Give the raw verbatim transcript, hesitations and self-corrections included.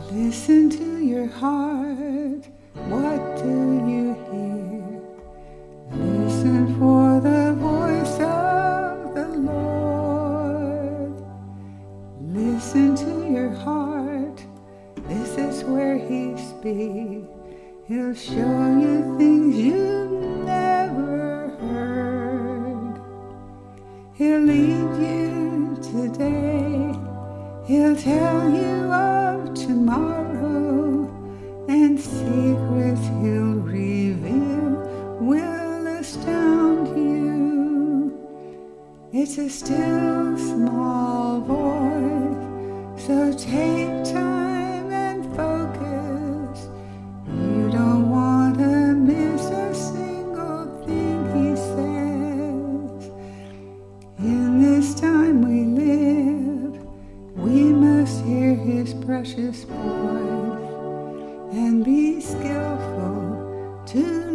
Listen to your heart. What do you hear? Listen for the voice of the Lord. Listen to your heart. This is where He speaks. He'll show you things you've never heard. He'll lead you today. He'll tell you of tomorrow, and secrets He'll reveal will astound you. It's a still small voice, so take time and focus. You don't want to miss a single thing He says. In this time we live, we must hear His precious voice and be skillful to